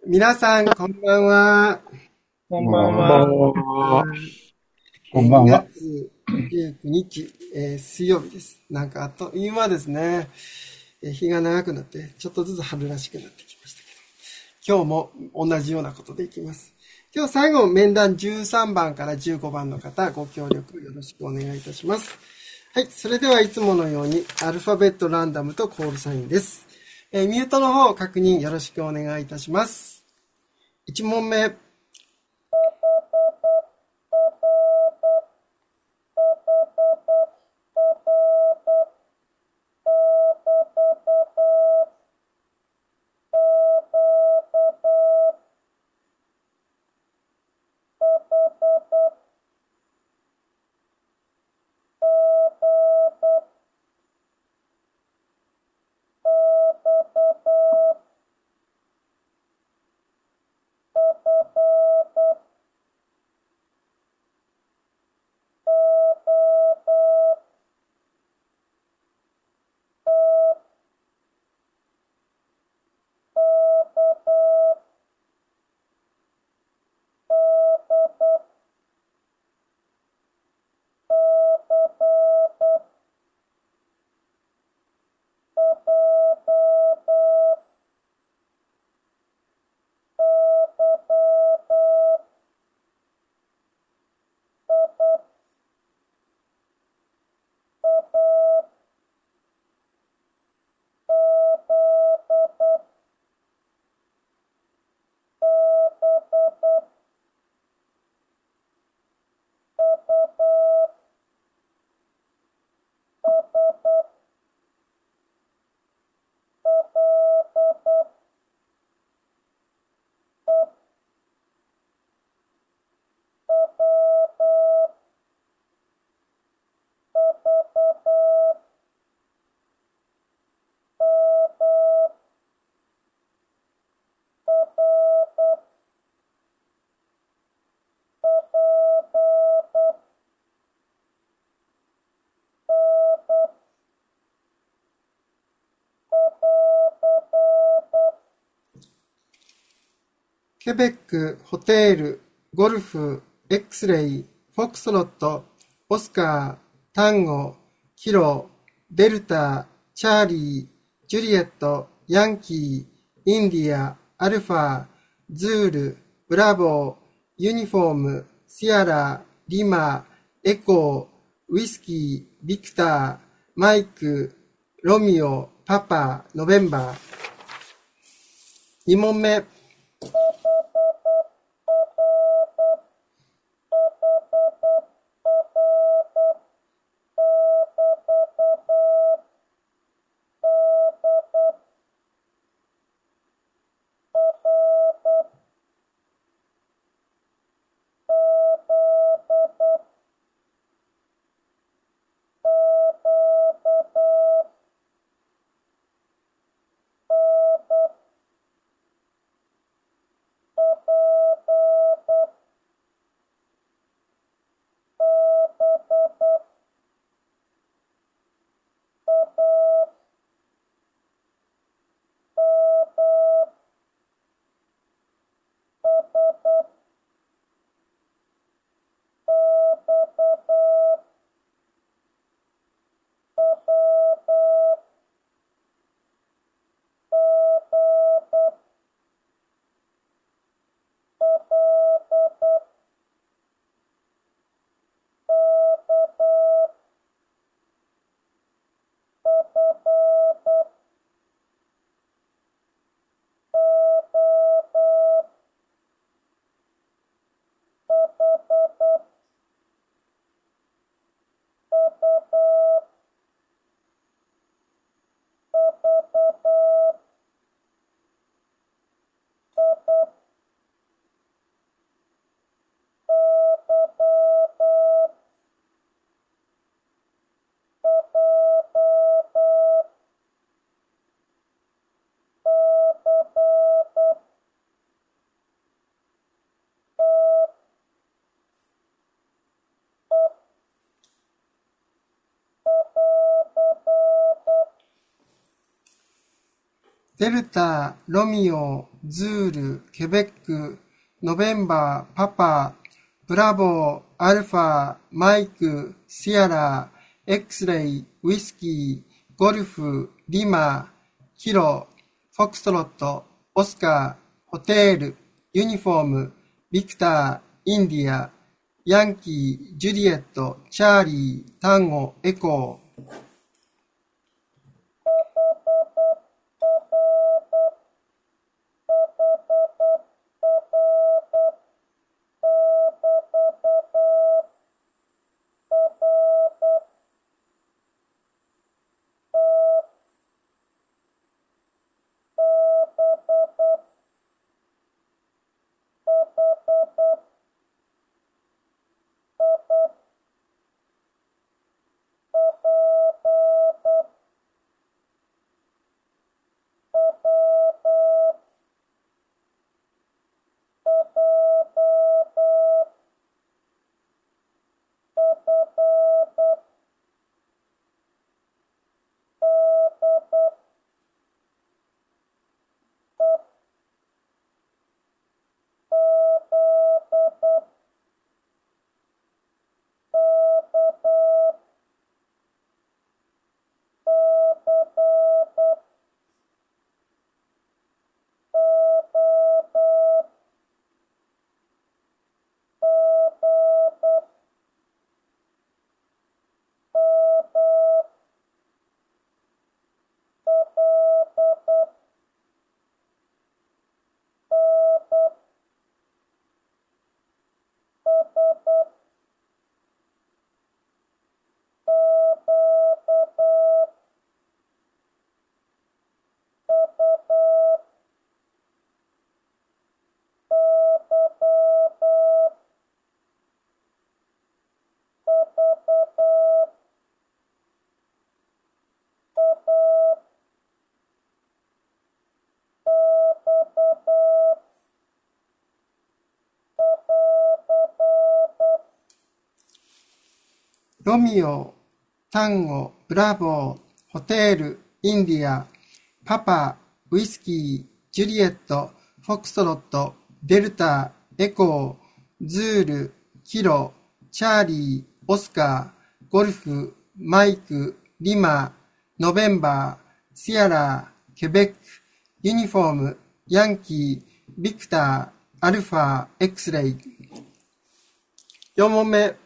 皆さん、こんばんは。 こんばんこんばんは。 は。 2 こんばんは。 月19日、水曜日です。なんかあっという間ですね。日が長くなって、ちょっとずつ春らしくなってきましたけど、今日も同じようなことでいきます。今日最後、面談13番から15番の方、ご協力よろしくお願いいたします。はい、それではいつものように、アルファベットランダムとコールサインです。ミュートの方、確認よろしくお願いいたします。1問目。ケベック、ホテール、ゴルフ、X レイ、フォックスロット、オスカー、タンゴ、キロ、デルタ、チャーリー、ジュリエット、ヤンキー、インディア、アルファ、ズール、ブラボー、ユニフォーム、シアラ、リマ、エコー、ウイスキー、ビクター、マイク、ロミオ、パパ、ノベンバー。2問目。 デルタ、ロミオ、ズール、ケベック、ノベンバー、パパ、ブラボー、アルファ、マイク、シアラ、エクスレイ、ウィスキー、ゴルフ、リマ、キロ、フォクストロット、オスカー、ホテール、ユニフォーム、ビクター、インディア、ヤンキー、ジュリエット、チャーリー、タンゴ、エコー。ロミオ、タンゴ、ブラボー、ホテール、インディア、パパ、ウイスキー、ジュリエット、フォクストロット、デルタ、エコー、ズール、キロ、チャーリー、オスカー、ゴルフ、マイク、リマ、ノベンバー、シアラ、ケベック、ユニフォーム、ヤンキー、ビクター、アルファ、エクスレイ。4問目。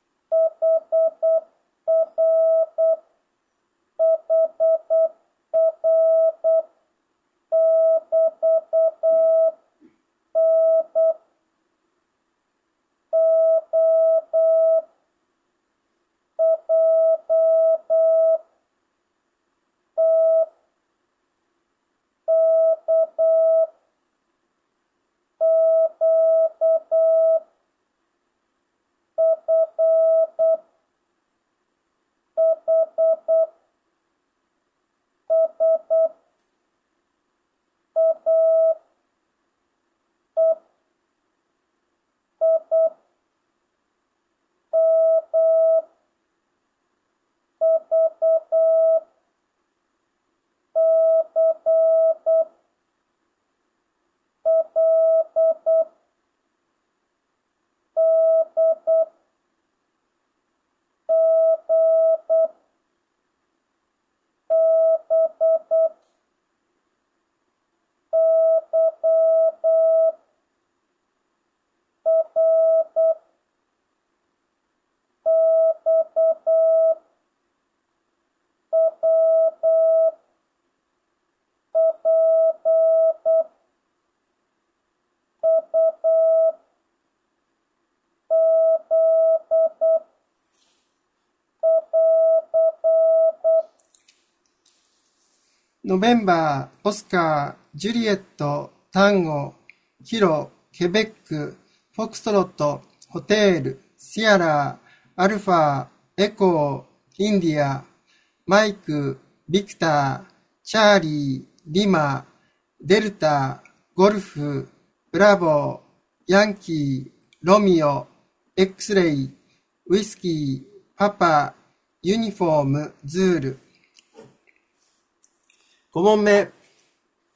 ノベンバー、オスカー、ジュリエット、タンゴ、キロ、ケベック、フォクストロット、ホテール、シアラ、アルファ、エコー、インディア、マイク、ビクター、チャーリー、リマ、デルタ、ゴルフ、ブラボー、ヤンキー、ロミオ、エクスレイ、ウイスキー、パパ、ユニフォーム、ズール。5問目。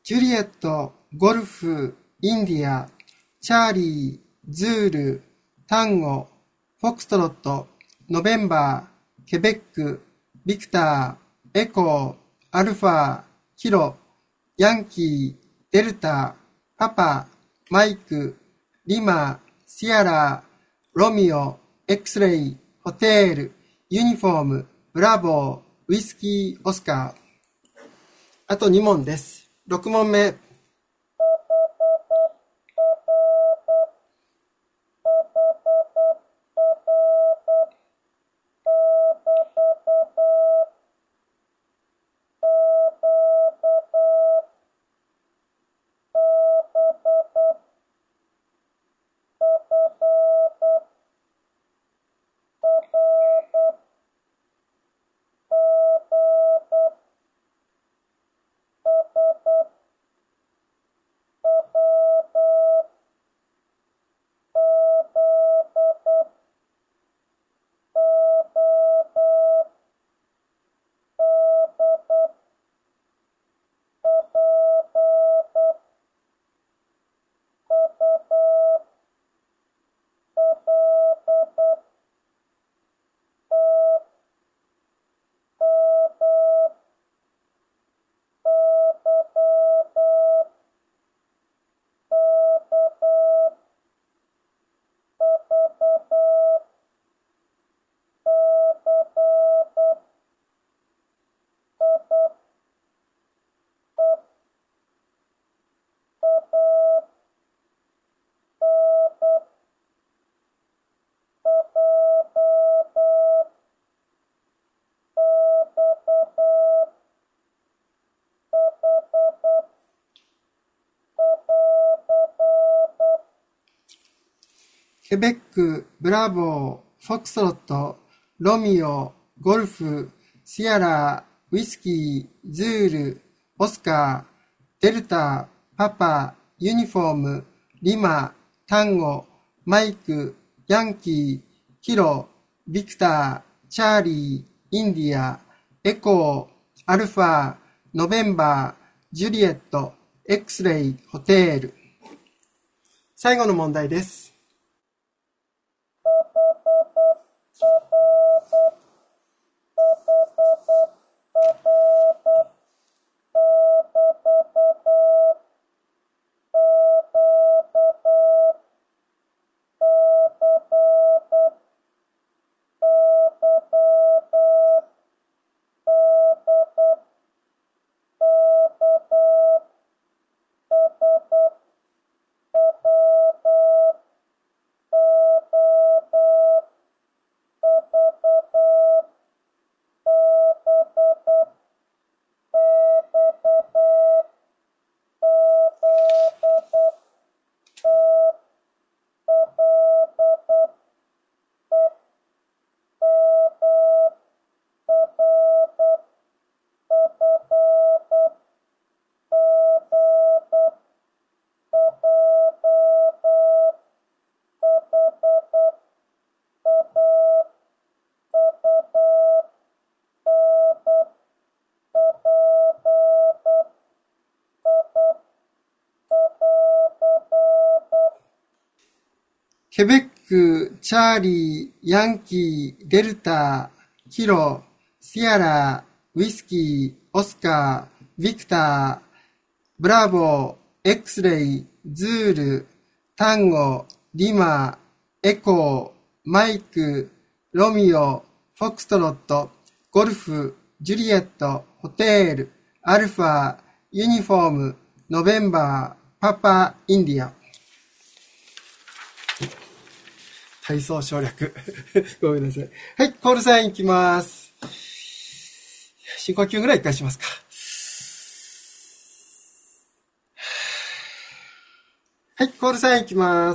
ジュリエット、ゴルフ、インディア、チャーリー、ズール、タンゴ、フォクストロット、ノベンバー、ケベック、ビクター、エコー、アルファ、キロ、ヤンキー、デルタ、パパ、マイク、リマ、シアラ、ロミオ、エクスレイ、ホテール、ユニフォーム、ブラボー、ウイスキー、オスカー。あと2問です。6問目。ケベック、ブラボー、フォクストロット、ロミオ、ゴルフ、シアラ、ウイスキー、ズール、オスカー、デルタ、パパ、ユニフォーム、リマ、タンゴ、マイク、ヤンキー、キロ、ビクター、チャーリー、インディア、エコー、アルファ、ノベンバー、ジュリエット、エクスレイ、ホテール。最後の問題です。ケベック、チャーリー、ヤンキー、デルタ、キロ、シアラ、ウイスキー、オスカー、ビクター、ブラボー、エクスレイ、ズール、タンゴ、リマ、エコー、マイク、ロミオ、フォクストロット、ゴルフ、ジュリエット、ホテール、アルファ、ユニフォーム、ノベンバー、パパ、インディア。体操省略。ごめんなさい。はい、コールサインいきます。深呼吸ぐらい一回しますか。はい、コールサインいきます。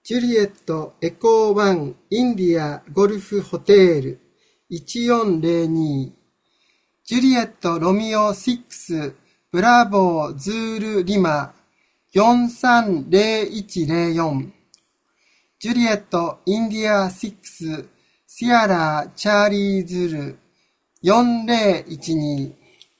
ジュリエットエコー1インディアゴルフホテール1402ジュリエットロミオ6ブラボーズールリマ430104ジュリエットインディア6シアラチャーリーズル4012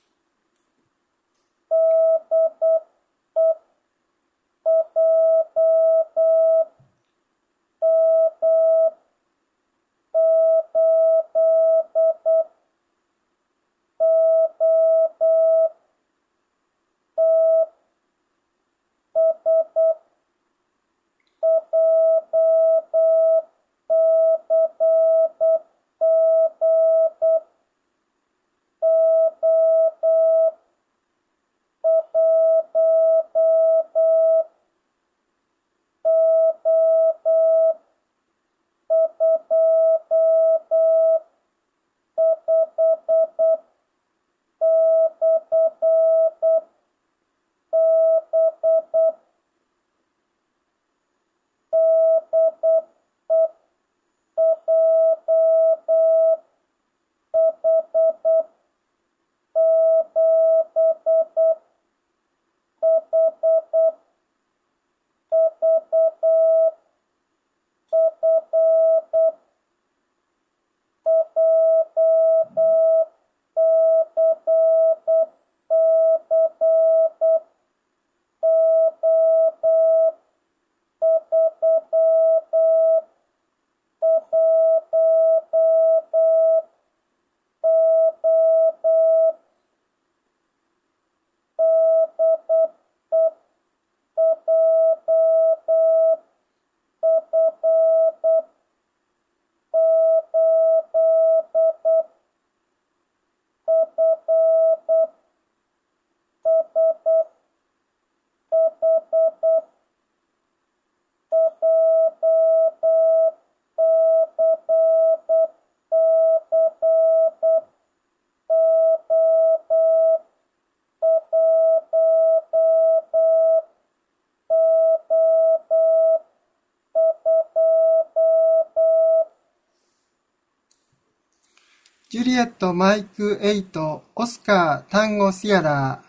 ジュリエットマイク8オスカータンゴシアラ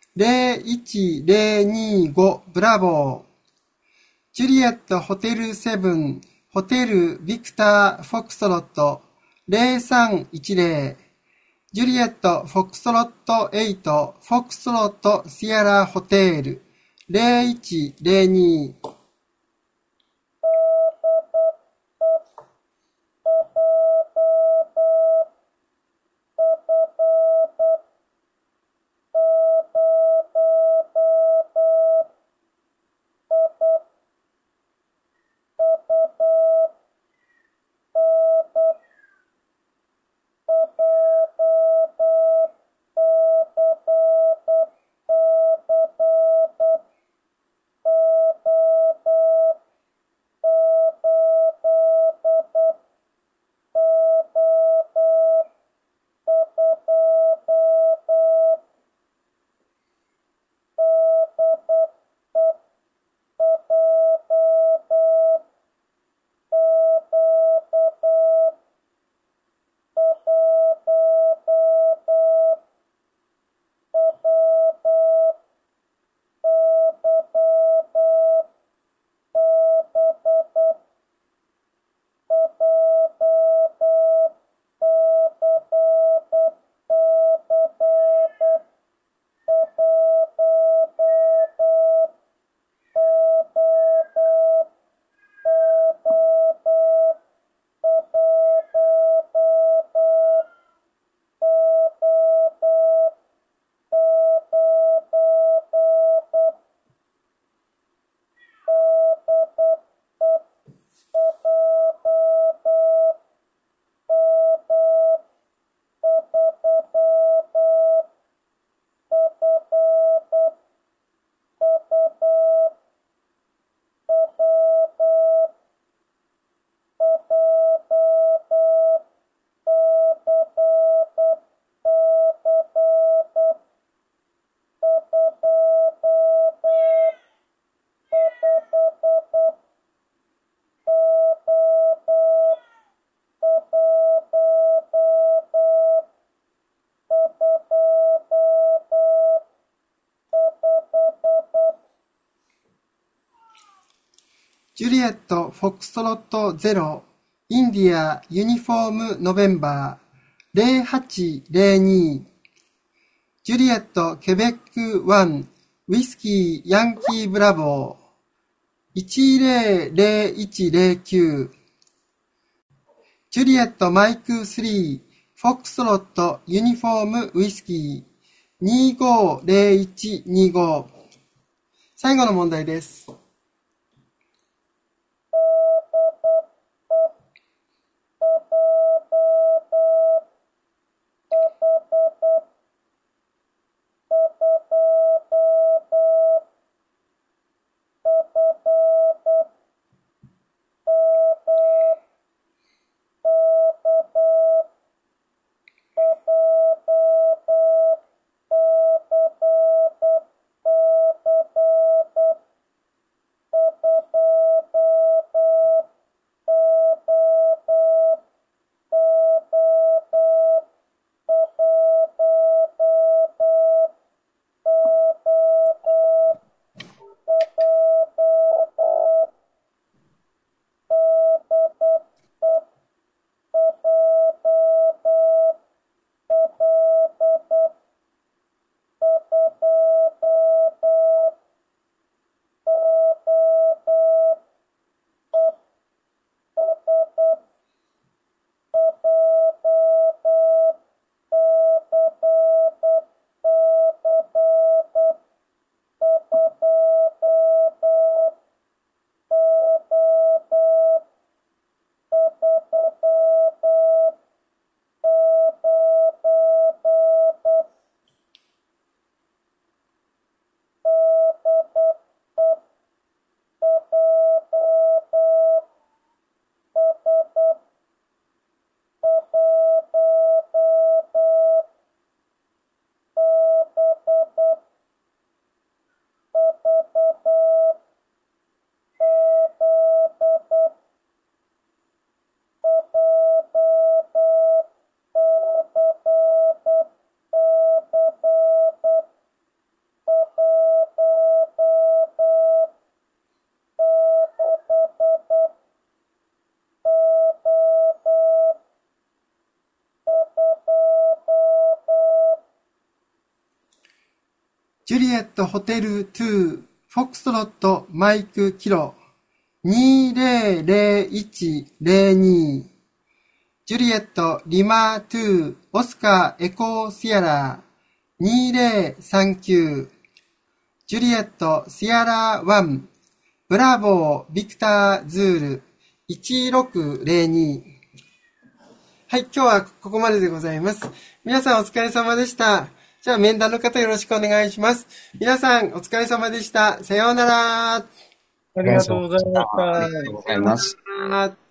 01025ブラボージュリエットホテル7ホテルビクターフォクソロット0310ジュリエットフォクソロット8フォクソロットシアラホテル0102 リエット、フォックストロット0、インディア、ユニフォーム、ノベンバー、0802、ジュリエット、ケベック1、ウィスキー、ヤンキー、ブラボー、100109、ジュリエット、マイク3、フォックストロット、ユニフォーム、ウィスキー、250125。最後の問題です。ジュリエットホテル2、フォックストロットマイクキロ、200102、ジュリエットリマ2、オスカーエコーシアラ、2039、ジュリエットシアラ1、ブラボービクターズール、1602。はい、今日はここまででございます。皆さんお疲れ様でした。じゃあ面談の方よろしくお願いします。皆さんお疲れ様でした。さようなら。 ありがとうございました。 ありがとうございます。 さようなら。